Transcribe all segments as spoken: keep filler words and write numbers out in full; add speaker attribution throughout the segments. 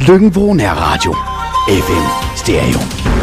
Speaker 1: Løkken-Vrå Nærradio. F M Stereo.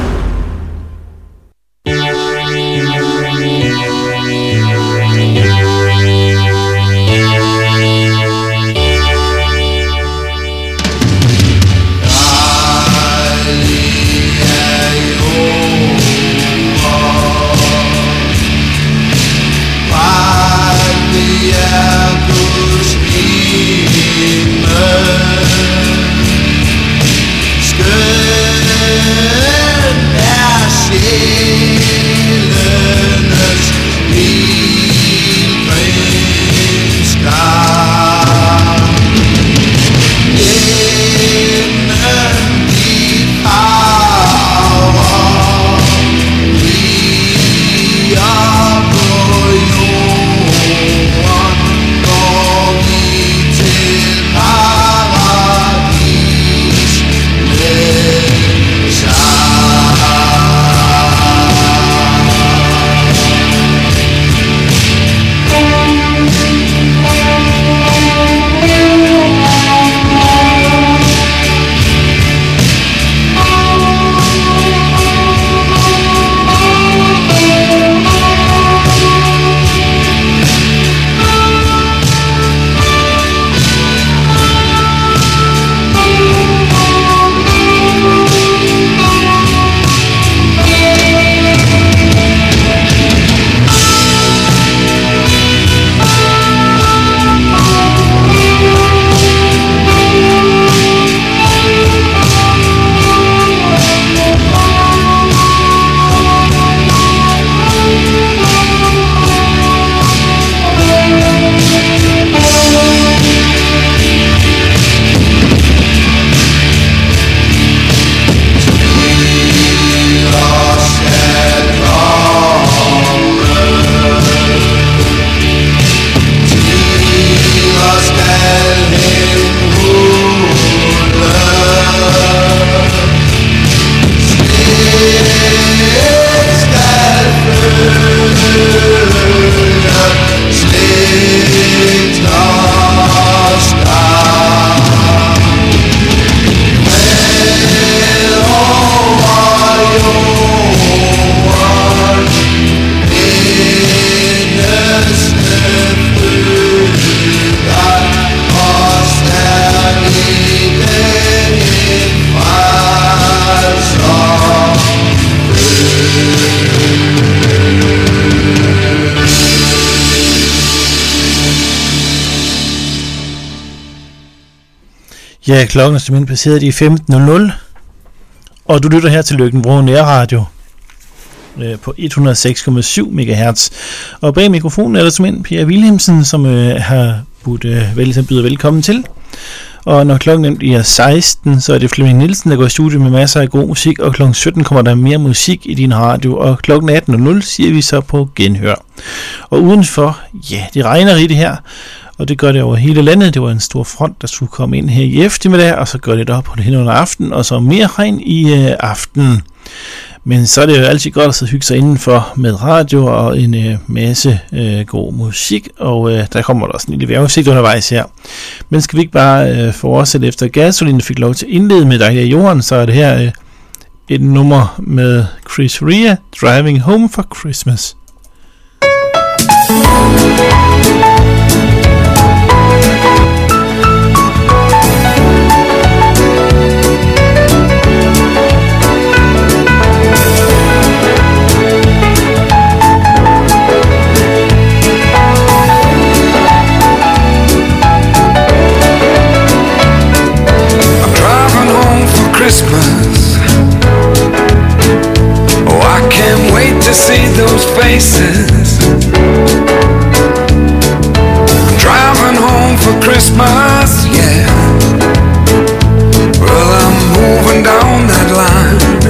Speaker 2: Ja, klokken er simpelthen passeret i femten nul nul, og du lytter her til Løkken-Vrå Nærradio øh, på et hundrede og seks komma syv megahertz. Og bag mikrofonen er der simpelthen Pia Wilhelmsen, som øh, har budt øh, vel, byder velkommen til. Og når klokken bliver seksten, så er det Flemming Nielsen, der går i studiet med masser af god musik, og klokken sytten kommer der mere musik i din radio, og klokken atten nul nul siger vi så på genhør. Og udenfor, ja, det regner i det her, og det gør det over hele landet. Det var en stor front, der skulle komme ind her i eftermiddag, og så gør det op på det hen under aften, og så mere regn i øh, aften. Men så er det jo altid godt at så hygge sig indenfor med radio og en øh, masse øh, god musik, og øh, der kommer der også en lille vejrudsigt undervejs her. Men skal vi ikke bare øh, fortsætte efter Gasoline fik lov til at indlede med dig her, Johan, så er det her øh, et nummer med Chris Rea, Driving Home for Christmas.
Speaker 3: Christmas. Oh, I can't wait to see those faces. I'm driving home for Christmas, yeah. Well, I'm moving down that line,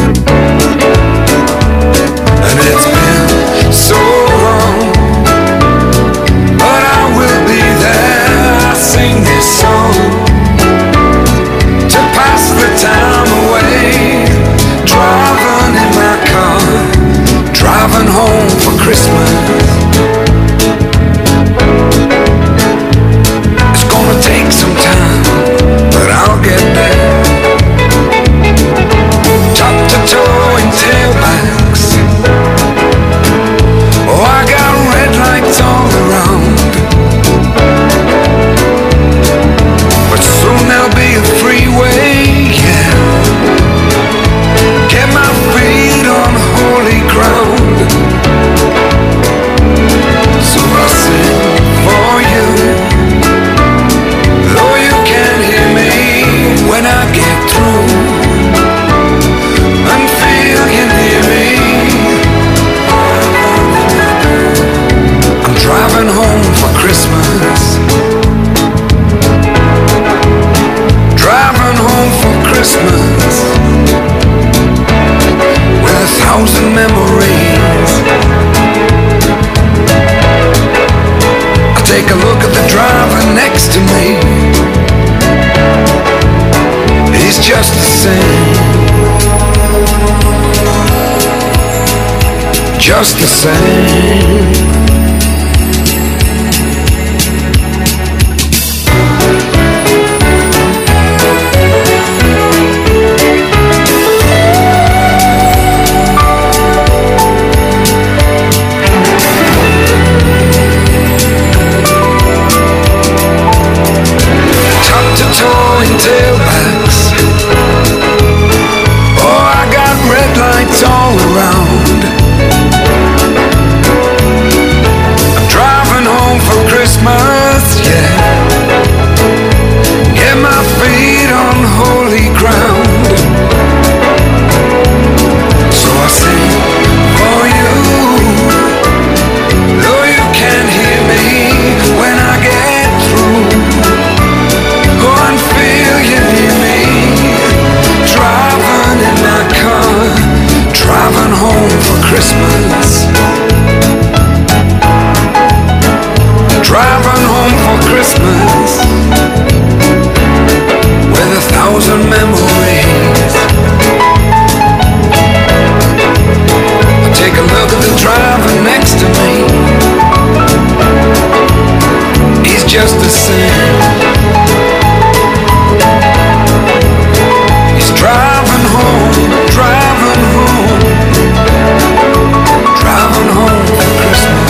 Speaker 3: and it's been so long, but I will be there. I sing this song to pass the time away, driving in my car, driving home for Christmas. It's gonna take some time, same, just the same. Tailbacks. Oh, I got red lights all around. I'm driving home for Christmas, yeah. Get my feet on holy ground. So I sing for you, though you can't hear me when I get through. Go and feel you near me, driving in my car, driving home for Christmas, driving home for Christmas, with a thousand memories. I take a look at the driver next to me, he's just the same. He's driving home, driving home, driving home for Christmas.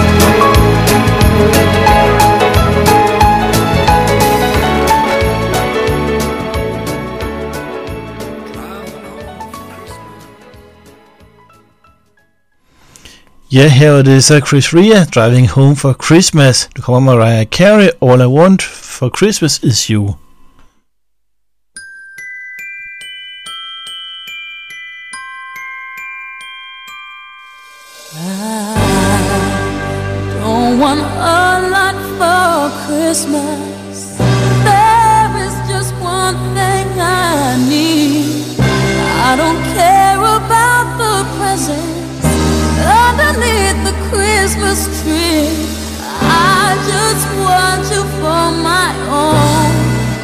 Speaker 2: Ja, her var det så Chris Rea, Driving Home for Christmas. Du kommer Mariah Carey, All I Want for Christmas is You.
Speaker 4: Want a lot for Christmas. There is just one thing I need. I don't care about the presents underneath the Christmas tree. I just want you for my own.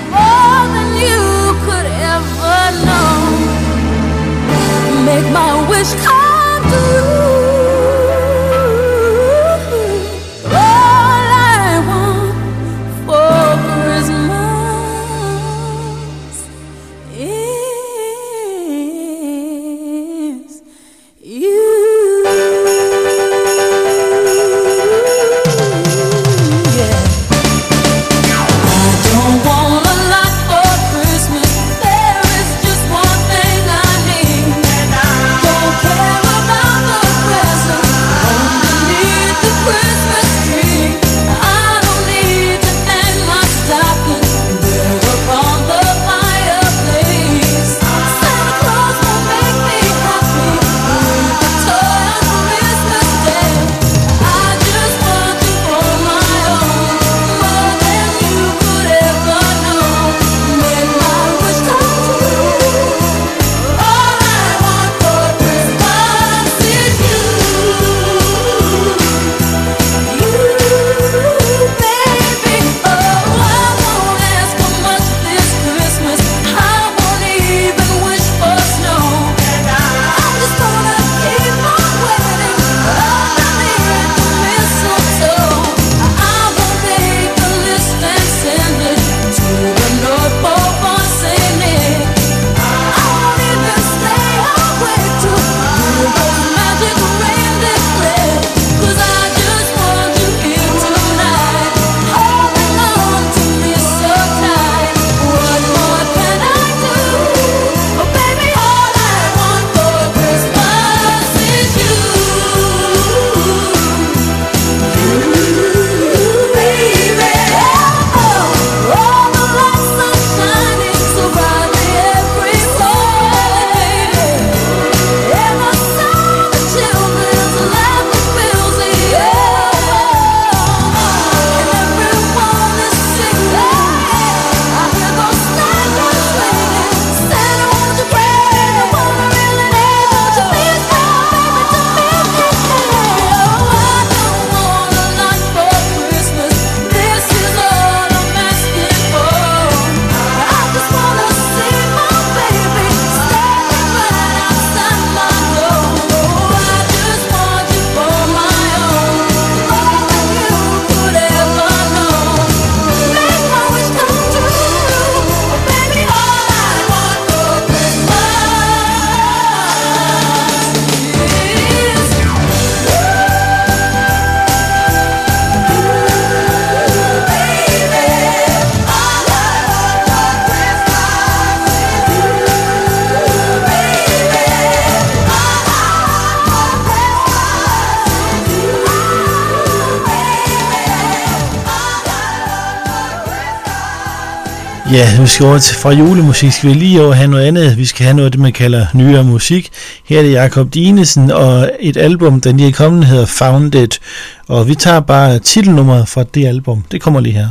Speaker 2: Ja, vi skal over til fra julemusik, skal vi lige over have noget andet. Vi skal have noget af det, man kalder nyere musik. Her er det Jakob Dinesen og et album, der lige er kommet, hedder Found It. Og vi tager bare titelnummeret fra det album. Det kommer lige her.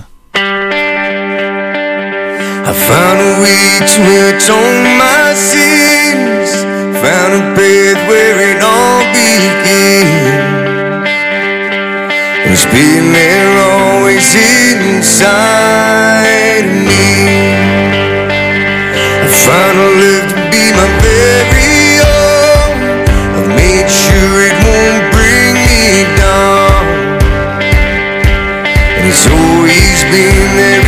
Speaker 3: I found a way to atone my sins, found a path where it all began. It's been there always inside of me. I found a love to be my very own. I've made sure it won't bring me down, and it's always been there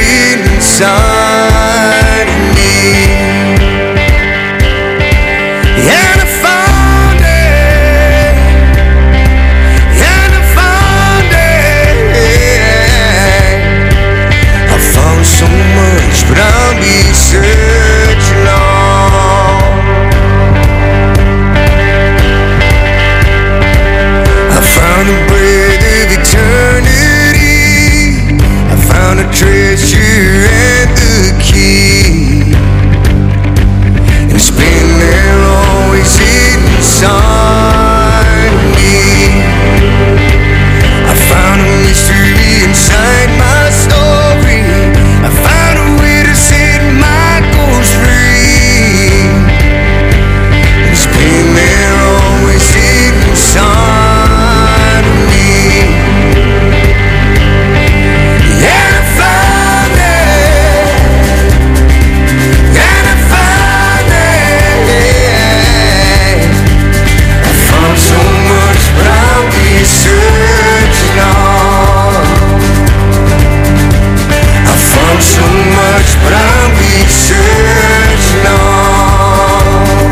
Speaker 3: inside of me. And I found it, and I found it. I found so much, but I'll be searching on. I found a breath of eternity, I found a treasure and the key, and it's been there always inside me. I found a mystery inside my story, I found a way to set my ghost free, and it's been there always inside of me. Yeah, I found it, and I found it. I found so much, but I'll be searching on. I found so much, but I'll be searching on.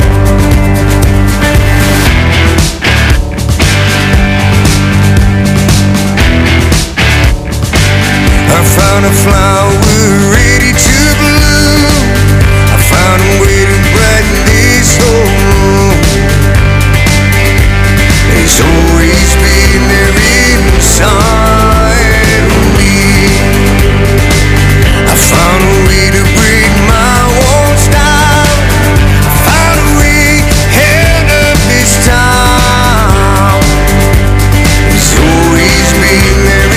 Speaker 3: I found a flower ready to bloom, I found a way to brighten this whole room. It's always been there inside of me. I found a way to break my walls down, I found a way held up this town. It's always been there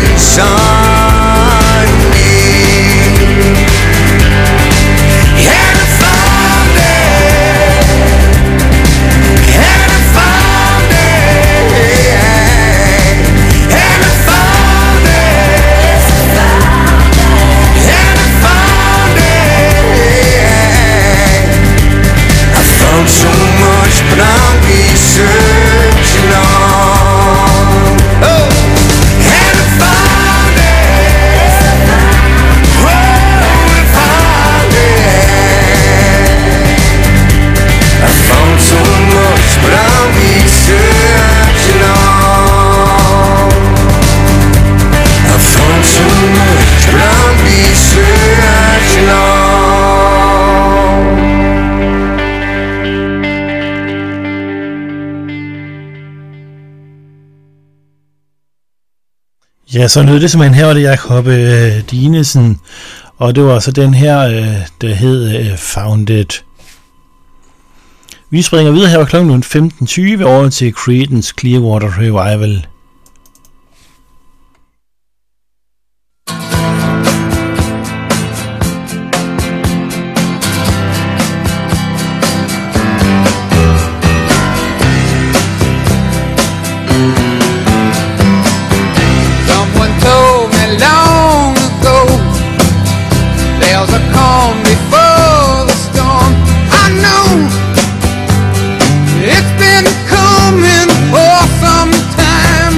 Speaker 3: inside of me. And I found it, and I found it, and I found it, and I found it. I found so much, but I'll be searching on. Oh, and I found it. Oh, I found it. I found so much, but I'll be searching on. I found so much, but I'll be searching on.
Speaker 2: Ja, så lød det simpelthen her, var det Jakob øh, Dinesen, og det var så den her, øh, der hed øh, Found It. Vi springer videre her ved klokken femten tyve over til Creedence Clearwater Revival.
Speaker 5: Someone told me long ago there's a calm before the storm. I know it's been coming for some time.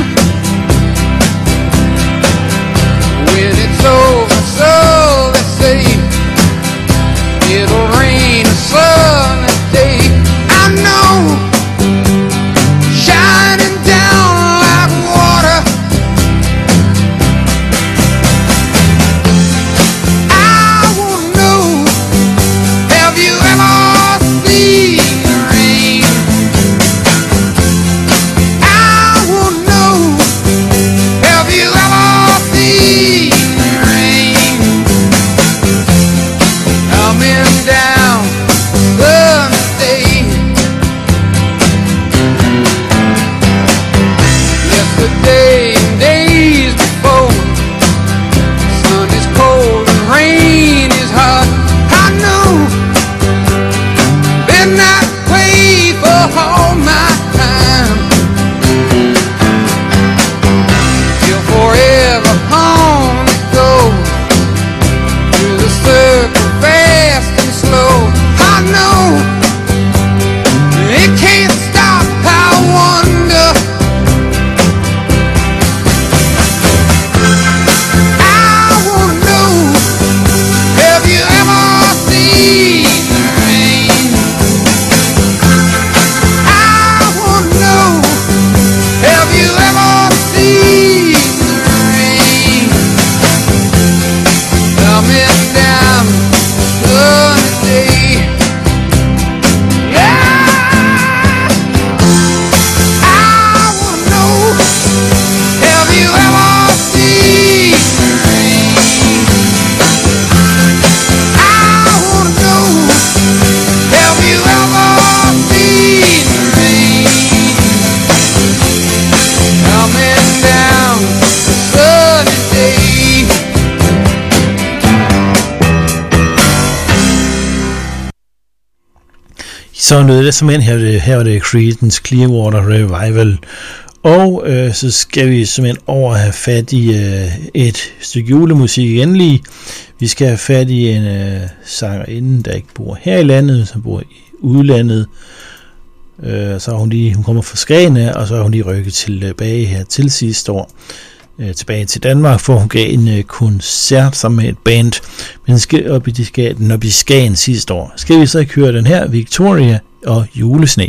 Speaker 2: Så noget det som end her, det, her var det Creedence Clearwater Revival. Og øh, så skal vi simpelthen over at have fat i øh, et stykke julemusik igen lige. Vi skal have fat i en øh, sangerinde, der ikke bor her i landet, som bor i udlandet. Øh, så er hun lige, hun kommer fra Skagerne, og så er hun lige rykket tilbage her til sidste år. Øh, tilbage til Danmark, for hun gav en øh, koncert sammen med et band. Men skal op i de Skagen, op i Skagen sidste år. Skal vi så ikke høre den her, Victoria og Julesne.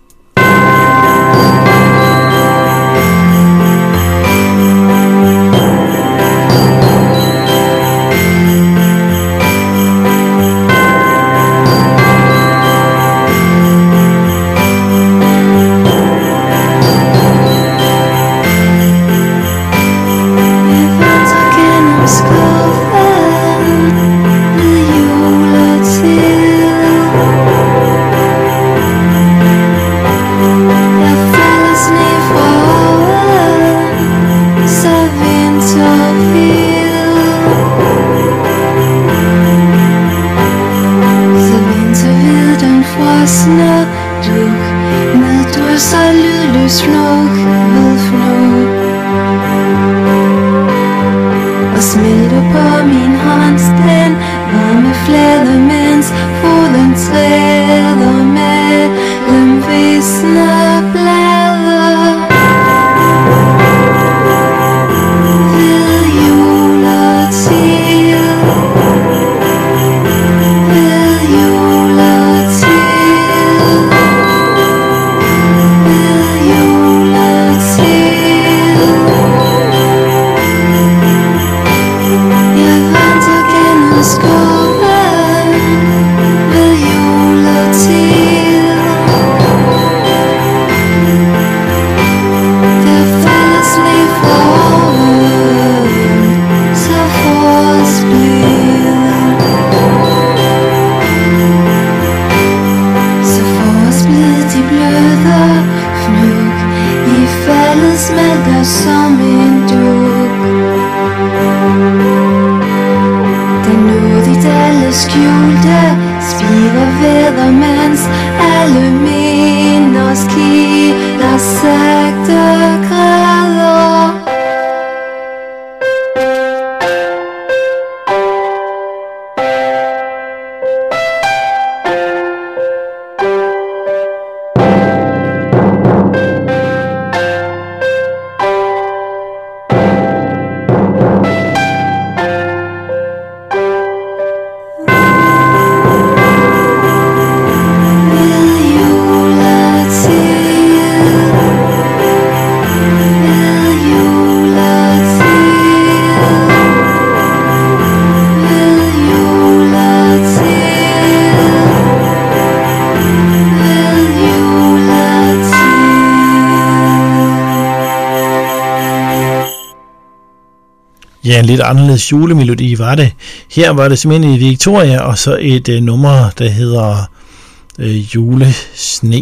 Speaker 2: Ja, en lidt anderledes julemelodi var det. Her var det simpelthen i Victoria, og så et øh, nummer, der hedder øh, Julesne.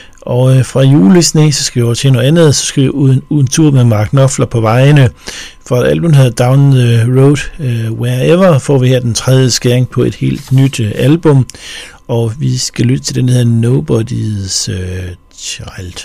Speaker 2: Og øh, fra Julesne, så skal vi over til noget andet, så skal vi ud en, ud en tur med Mark Knopfler på vejene. For albumet hedder Down the Road uh, Wherever, får vi her den tredje skæring på et helt nyt øh, album. Og vi skal lytte til den, der hedder Nobody's øh, Child.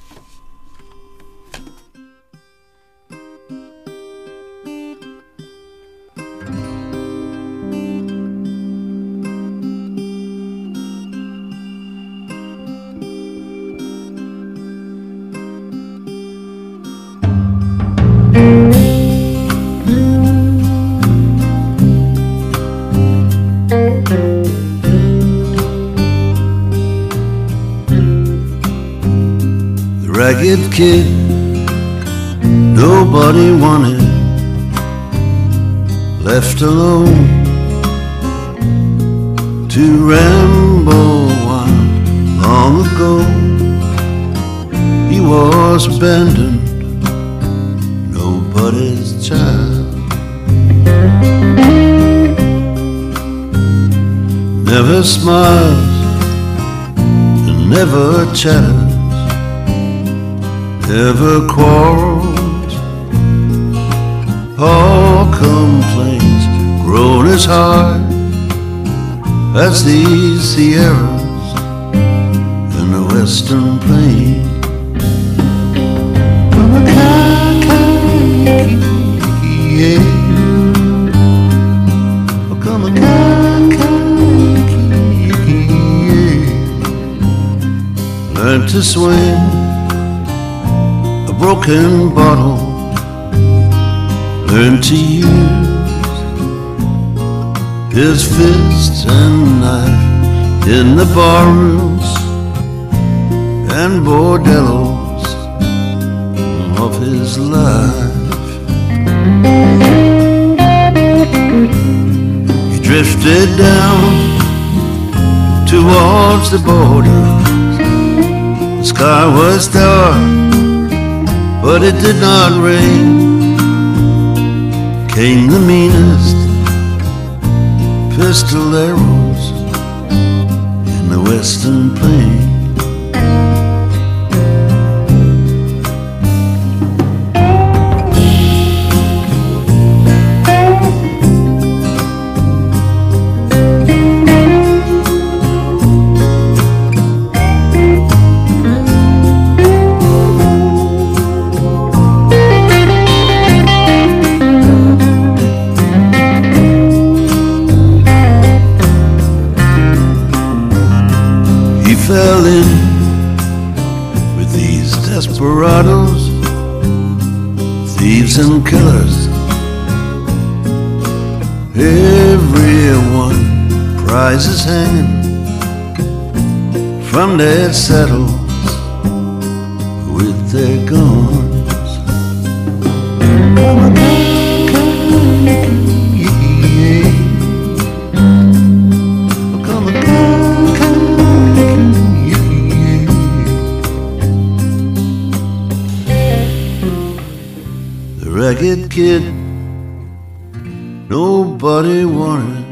Speaker 6: Ragged kid nobody wanted, left alone to ramble wild. Long ago he was abandoned, nobody's child. Never smiles and never chatters, never quarrels, all complaints grown as high as these Sierras. western plain. Yeah. Oh, come on, yeah. Learn to swing a broken bottle. Learn to use his fists and knife in the barrooms and bordellos of his life. He drifted down towards the border. The sky was dark, but it did not rain. Came the meanest pistoleros in the western plain. Fell in with these desperados, thieves and killers. Everyone prizes hanging from their saddles with their guns. Ragged kid nobody wanted,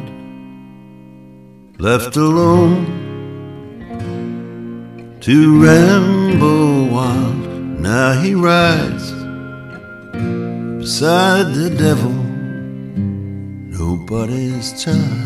Speaker 6: left alone to ramble wild. Now he rides beside the devil, nobody's child.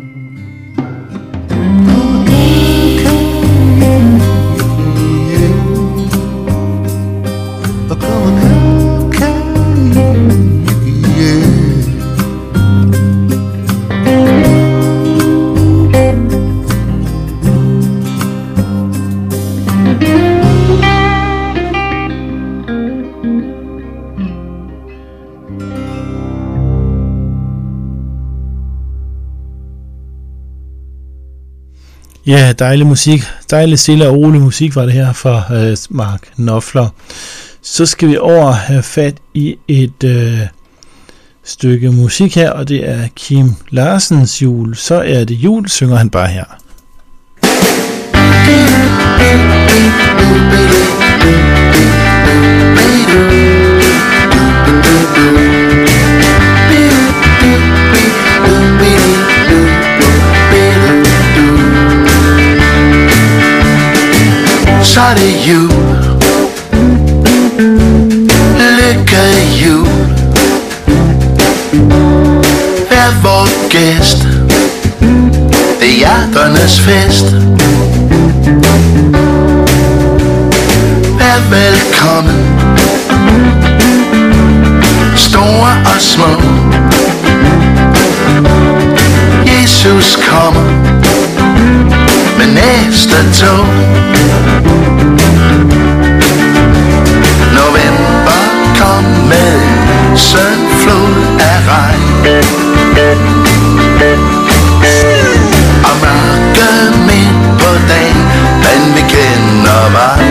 Speaker 2: Ja, dejlig musik. Dejlig stille og rolig musik var det her fra øh, Mark Knopfler. Så skal vi over have fat i et øh, stykke musik her, og det er Kim Larsens Jul. Så er det jul, synger han bare her.
Speaker 6: Så er det jul, lykke jul. Vær vor gæst, det er hjerternes fest. Vær velkommen, store og små. Jesus kommer med næste tog. November kom med søndflod af regn, og mørke midt på dagen, men vi kender vej.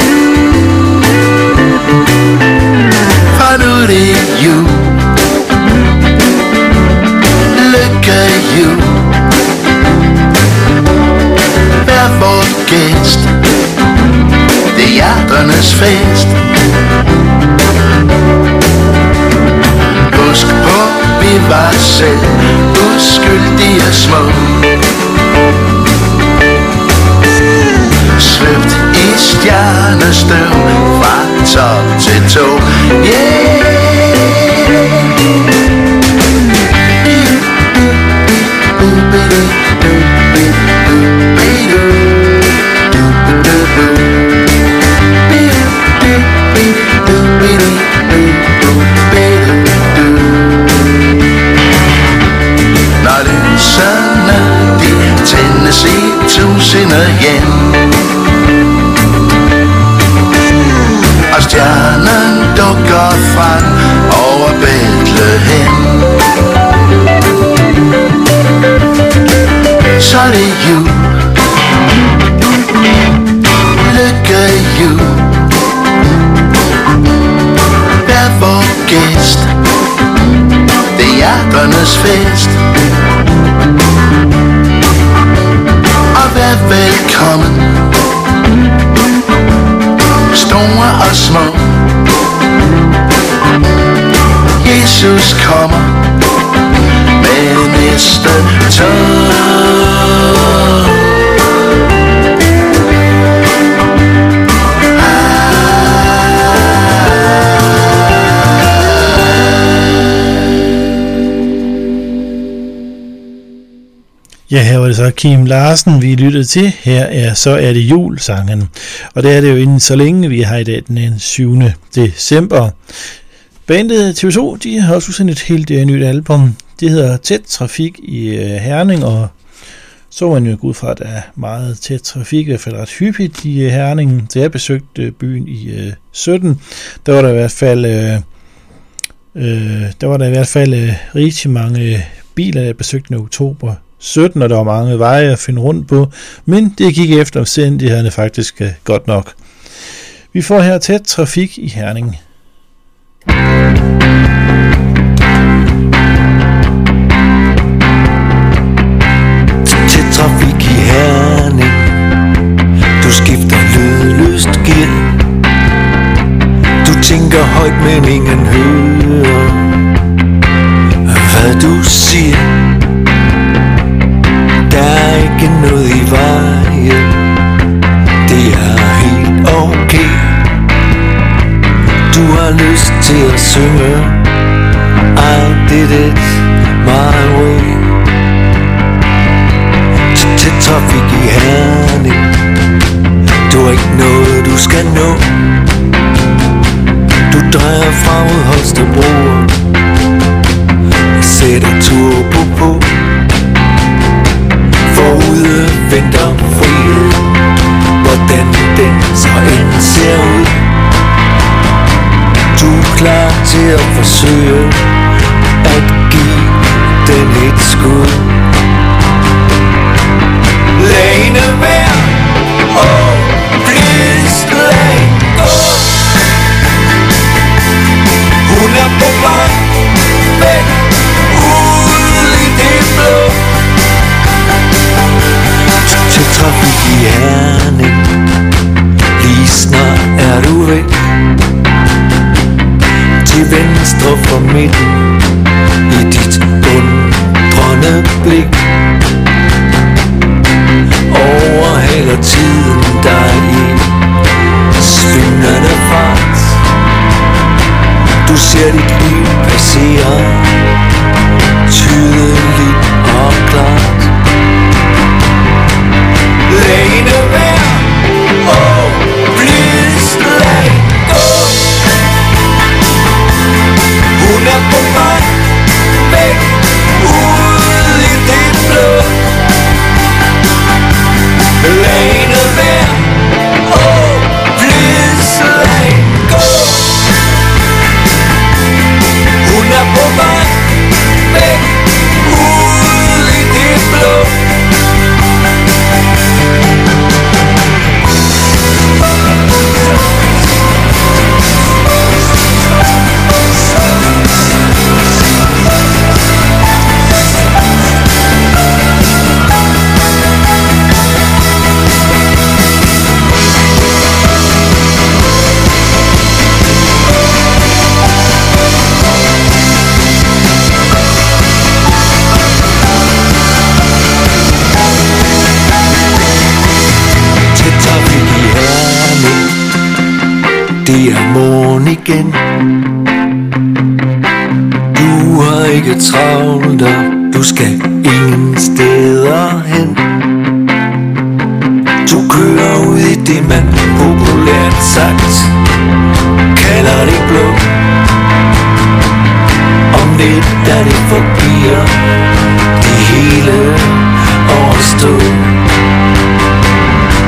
Speaker 6: For nu er det jul, lykke jul. Vær vor gæst, det er hjerternes fest. Husk på, vi var selv uskyldige små, svøbt i stjernestøv fra top til tå. Yeah! Do igen. Og stjernen dukker frem over Bethlehem. Så er det jul, lykke jul. Vær vor gæst, det er hjerternes fest. Og vær velkommen, store og små. Jesus kommer med næste tog.
Speaker 2: Ja, her var det så Kim Larsen, vi lyttede til. Her er Så er det jul-sangen. Og det er det jo inden så længe, vi har i dag den syvende december. Bandet T V to, de har også udsendt et helt uh, nyt album. Det hedder Tæt Trafik i uh, Herning, og så var man jo ud fra, at der er meget tæt trafik, i hvert fald ret hyppigt i uh, Herning. Da jeg besøgte uh, byen i uh, sytten, der var der i hvert fald, uh, uh, der var der i hvert fald uh, rigtig mange uh, biler, jeg besøgte i oktober sytten, og der var mange veje at finde rundt på, men det gik efter omstændighederne faktisk uh, godt nok. Vi får her Tæt Trafik i Herning.
Speaker 7: Tæt trafik i Herning, du skifter lydløst gear. Du tænker højt, men ingen hører, hvad du siger. Der er ikke noget i vejen, det er helt okay. Du har lyst til at synge I did it my way. Til trafik i Herning, du har ikke noget du skal nå. Du drejer fra mod Holstebro, sætter turbo på. Forude venter frihed, hvordan den så end ser ud. Du er klar til at forsøge at give den et skud. Lad hende være, oh please lad gå. Hun er på vej væk ud i det blå. Til trafik i Herning, lige snart er du væk. Til venstre for midten i dit undrende blik. Overhaler tiden dig i svingende fart. Du ser dit liv passere tydeligt og klart. Lad hende være, oh please lad gå. Hun er på vej væk ud i det blå. Lad hende være, oh please lad gå. Hun er på vej væk ud i det blå. Det er morgen igen. Du har ikke travlt, og du skal ingen steder hen. Du kører ud i det man populært sagt kalder det blå. Om lidt er det forbi, og det hele overstået.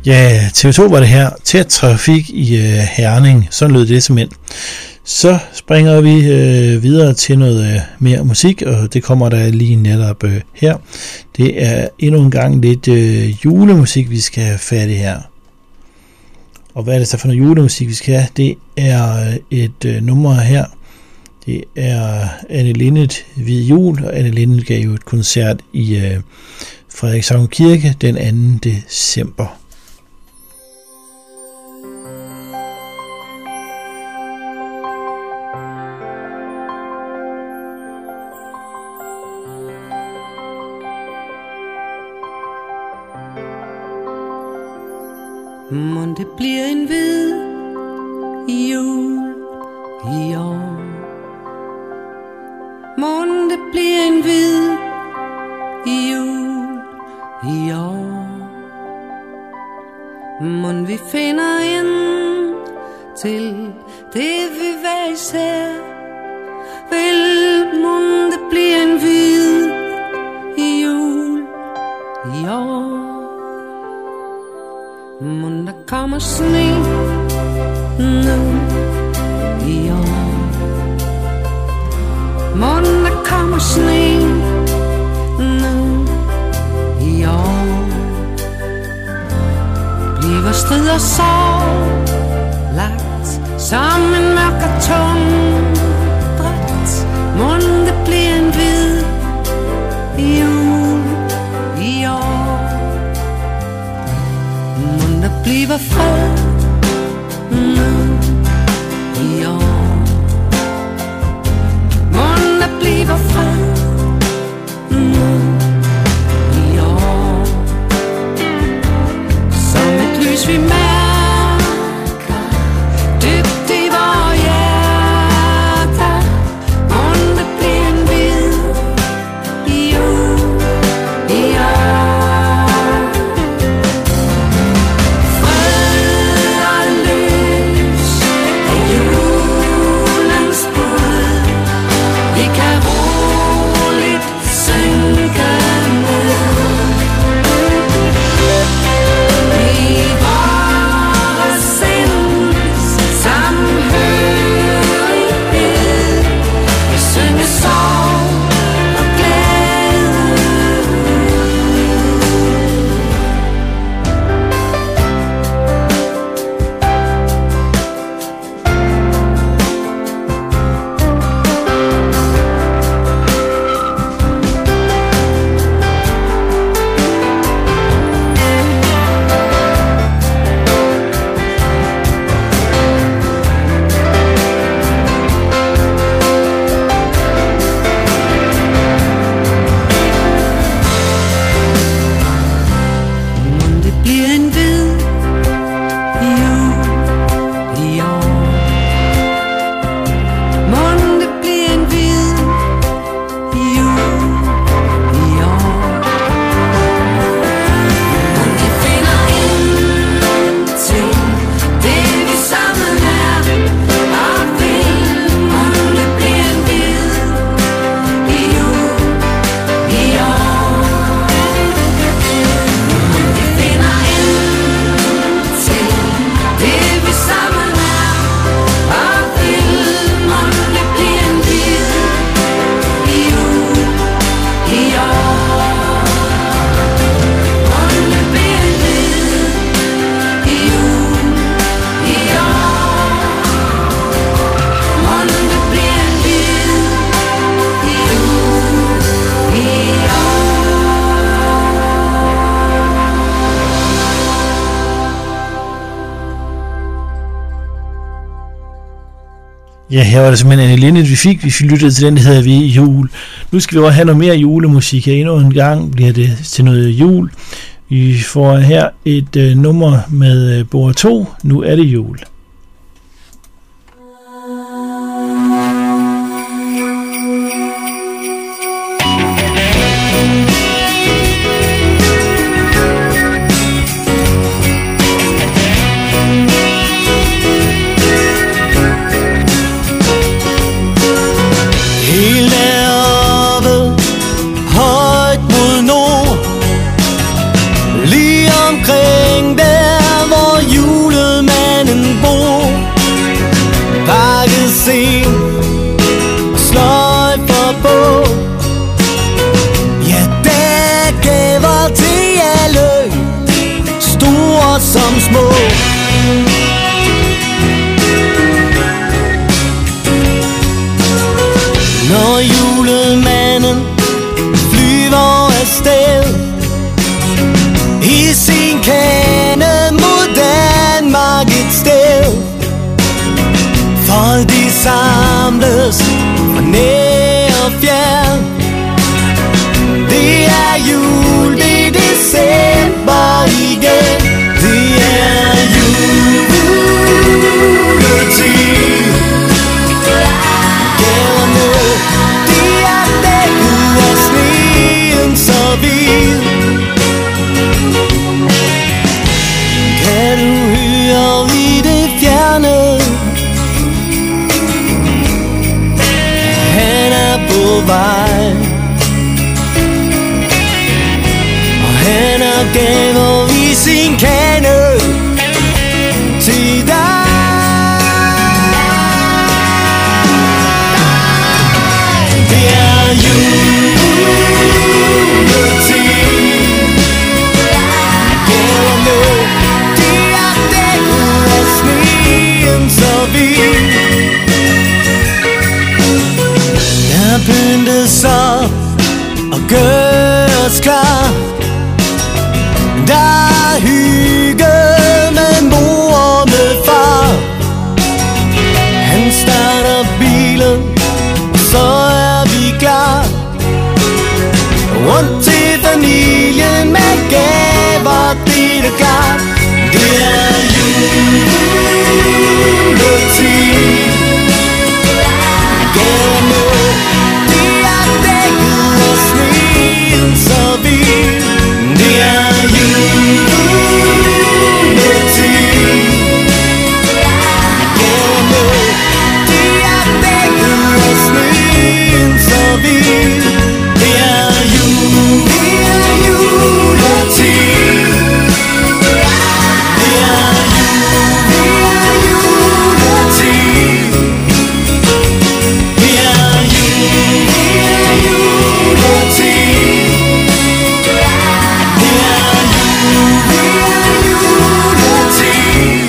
Speaker 2: Ja, T V to var det her. Tæt trafik i øh, Herning. Sådan lød det simpelthen. Så springer vi øh, videre til noget øh, mere musik, og det kommer der lige netop øh, her. Det er endnu en gang lidt øh, julemusik, vi skal have fat i her. Og hvad er det så for noget julemusik, vi skal have? Det er øh, et øh, nummer her. Det er Anne Linnet Hvid Jul, og Anne Linnet gav jo et koncert i øh, Frederikshavn Kirke den anden december.
Speaker 8: Mon det bliver en hvid jul i år. Mon det bliver en hvid jul i år. Mon vi finder ind til det vi hver især vil. Mon det bliver en hvid jul i år. Mon der kommer sne nu i år. Mon der kommer sne nu i år. Bliver strid og sorg lagt som en mørk og tung dræt. Mon det bliver en hvid jul i år. Mon der bliver fred nu i år. Mon der bliver fred nu i år. Som et lys vi mærker dybt i vores hjerter. Mon der bliver en hvid jul i år.
Speaker 2: Ja, her var det simpelthen Anne Linnet, vi fik. Vi lyttede til den, der hedder Vi Jul. Nu skal vi også have noget mere julemusik. Endnu en gang bliver det til noget jul. Vi får her et øh, nummer med øh, Bor to. Nu er det jul.
Speaker 7: Lige omkring der samles fra nær og fjern. Det er jul, det er december igen. Det er juletid. Gælderne, de er dækket af sneen så hvid. Kan du høre i det fjerne? Han er på vej, og han har gaver i sin kande til dig. Det er juletid. Gælderne, de er dækket af sneen så hvid. Der pyntes op og gøres klar. Der er hygge med mor og med far. Han starter bilen, og så er vi klar. Rundt til familien med gaver, det er klart. Det er juletid. Gælderne, de er dækket af sneen så hvid. Det er juletid. Gælderne, de er dækket af sneen så hvid. Det er jul, det er juletid. Det er jul, det er juletid. Det er jul, det er juletid. Det er jul, det er juletid.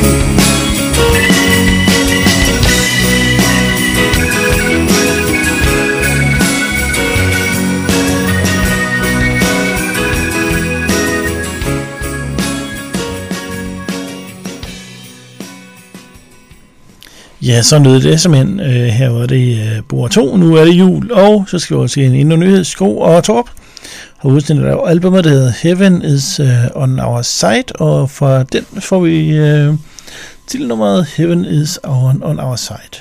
Speaker 2: Ja, så lød det simpelthen. Øh, her var det øh, bord to, nu er det jul, og så skal vi også se en endnu nyhed. Skro og Torp har udsendt et albumet, der hedder Heaven is uh, on Our Side, og fra den får vi øh, titelnummeret Heaven is on, on Our Side.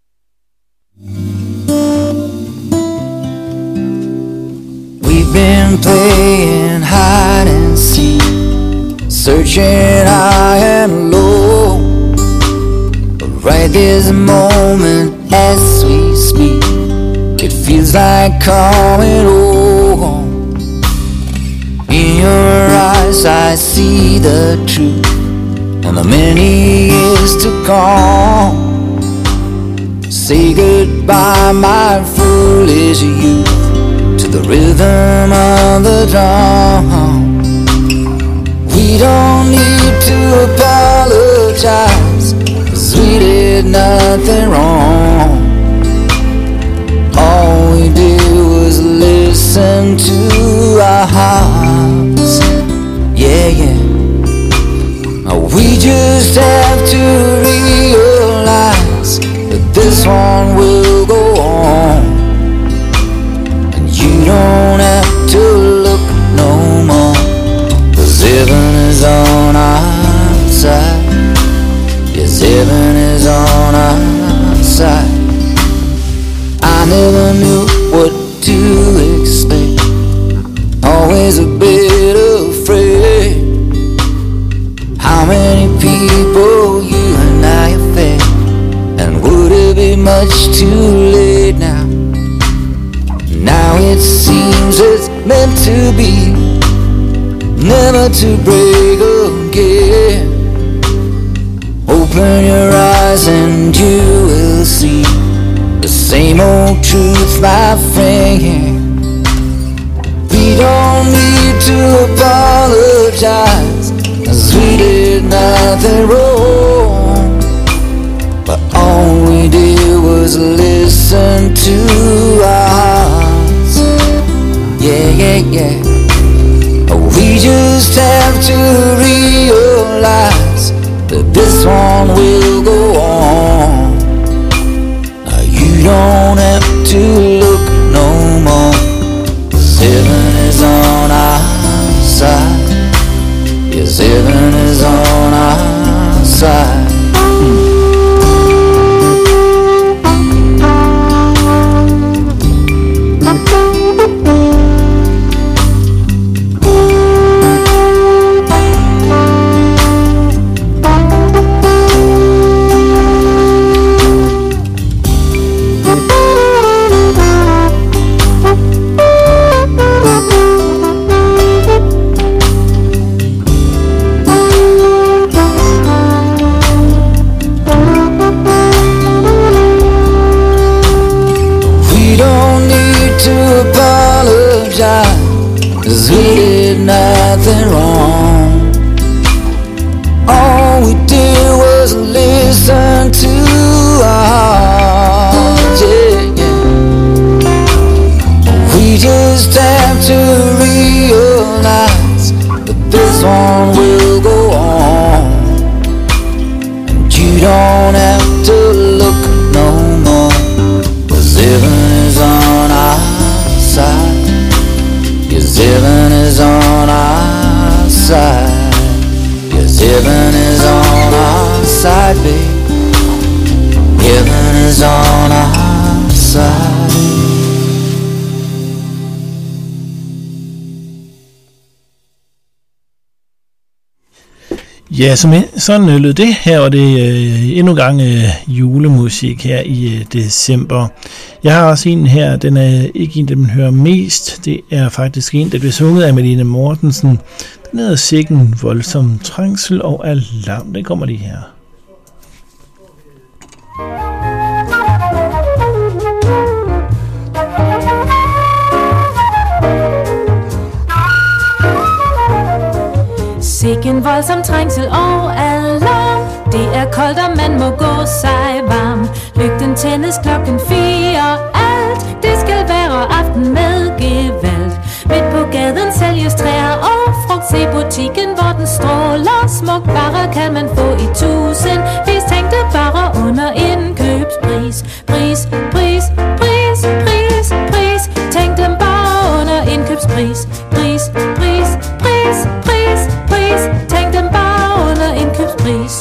Speaker 7: We've been playing hide and seek, searching high and low. But right this moment as we speak, it feels like coming home. In your eyes I see the truth and the many years to come. Say goodbye my foolish youth to the rhythm of the drum. We don't need to apologize, 'cause we did nothing wrong. All we did was listen to our hearts. Yeah, yeah. We just have to realize that this one will go on, and you don't have to look no more, 'cause heaven is on our side. Yes, heaven is on our side. I never knew what to expect, always a bit afraid. How many people you and I have fed, and would it be much too late now? Now it seems it's meant to be, never to break again. Open your eyes and you will see the same old truth, my friend. We don't need to apologize, 'cause we did nothing wrong. But all we did was listen to our hearts. Yeah, yeah, yeah. We just have to realize that this one will go on, 'cause heaven is on our side. Cause we did nothing wrong. All we did was listen to our hearts, yeah, yeah. We just have to realize that this one will go on, and you don't have to look no more, 'cause heaven is on our side. Cause heaven is on our side. Cause heaven is on our side, babe. Heaven is on our side.
Speaker 2: Ja, som sådan lød det her, og det er øh, endnu gang øh, julemusik her i øh, december. Jeg har også en her, den er ikke en, den man hører mest. Det er faktisk en, der bliver sunget af Malene Mortensen. Den hedder Sikken voldsom trængsel og alarm. Den kommer lige her.
Speaker 4: Sikken voldsom trængsel og alarm. Det er koldt, og man må gå sig varm. Lygten tændes klokken fire. Alt det skal være aften med gevalt. Midt på gaden sælges træer og frugt. Se butikken, hvor den stråler smuk. Bare kan man få i tusind. Hvis tænkte bare under indkøbspris. Pris, pris, pris, pris, pris. Tænk dem bare under indkøbspris. Pris, pris, pris, pris, pris. Tænk dem bare under indkøbspris.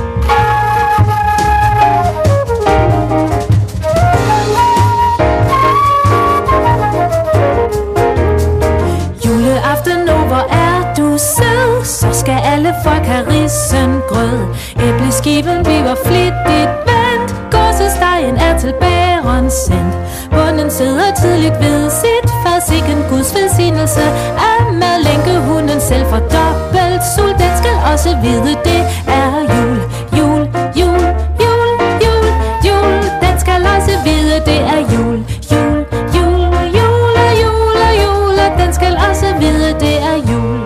Speaker 4: Juleaften over er du sød, så skal alle folk have risengrød. Æbleskiven bliver flittigt vendt, gåsestegen er til bæren sendt. Bunden sidder tidligt ved sit fad, sikken Guds velsignelse er med lænkehunden selv for dobbelt sult. Den skal også vide, det er jul, jul, jul, jul, jul, jul. Den skal også vide, det er jul, jul, jul, jul, jul, jul. Den skal også vide, det er jul.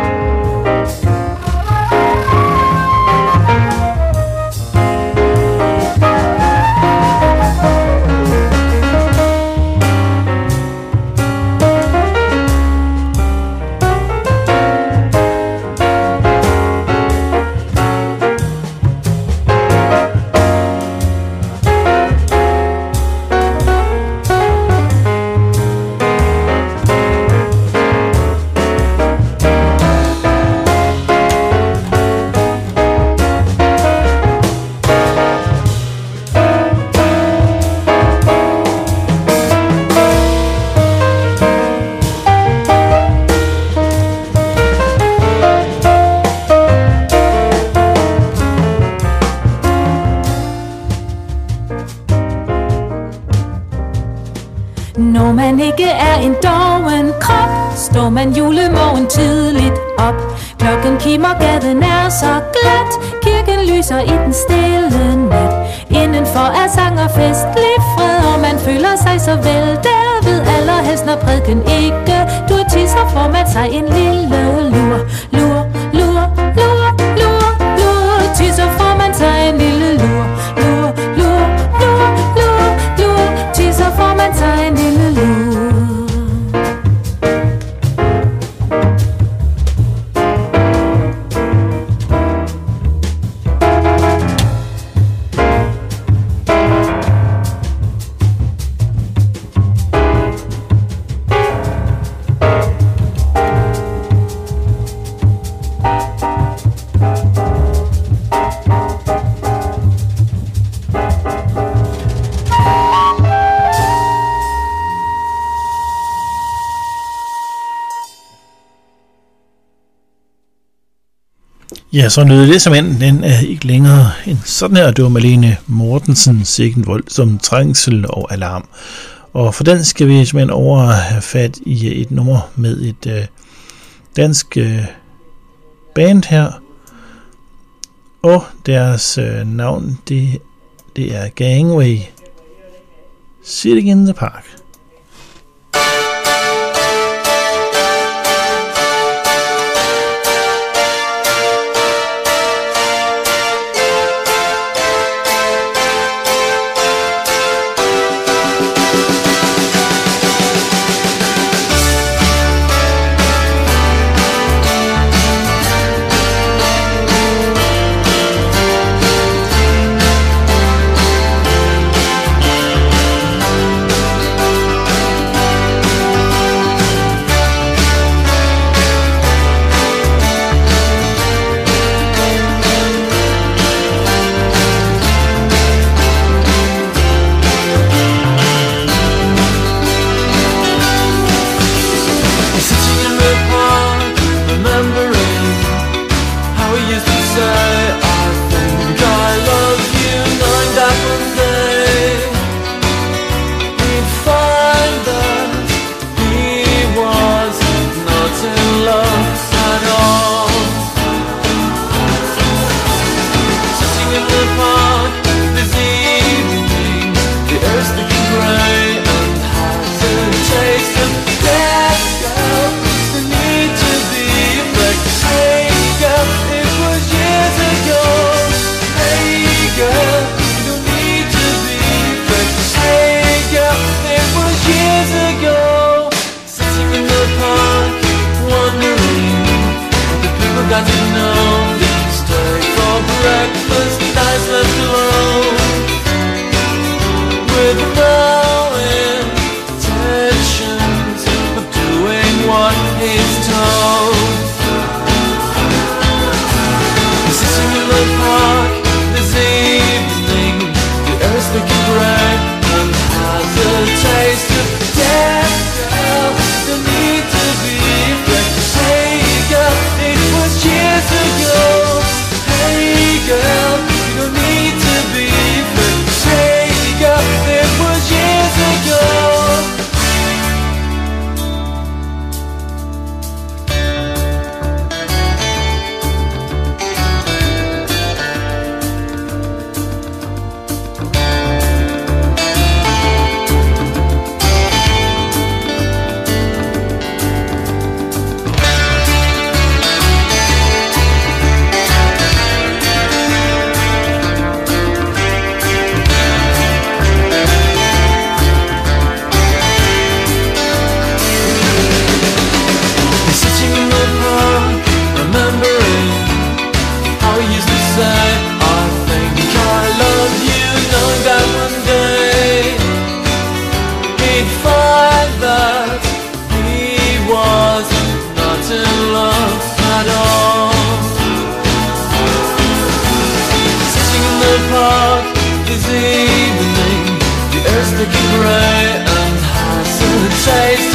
Speaker 4: Når man ikke er en doven krop, står man julemorgen tidligt op. Klokken kimmer, gaden er så glat, kirken lyser i den stille nat. Indenfor er sang og festlig fred, og man føler sig så vel derved. Allerhelst når prædiken ikke du tisser, får man sig en lille lur. Lur, lur, lur, lur, lur. Tisser får man sig en lille lur. Lur, lur, lur, lur, lur. Tisser får man sig en lille lur.
Speaker 2: Ja, så lød det som end, den er ikke længere end sådan her. Det var Malene Mortensen, Sikken Voldsom Trængsel og Alarm. Og for den skal vi simpelthen over have fat i et nummer med et øh, dansk øh, band her. Og deres øh, navn, det, det er Gangway. Sitting in the Park.
Speaker 9: This evening, the earth's looking grey and has a taste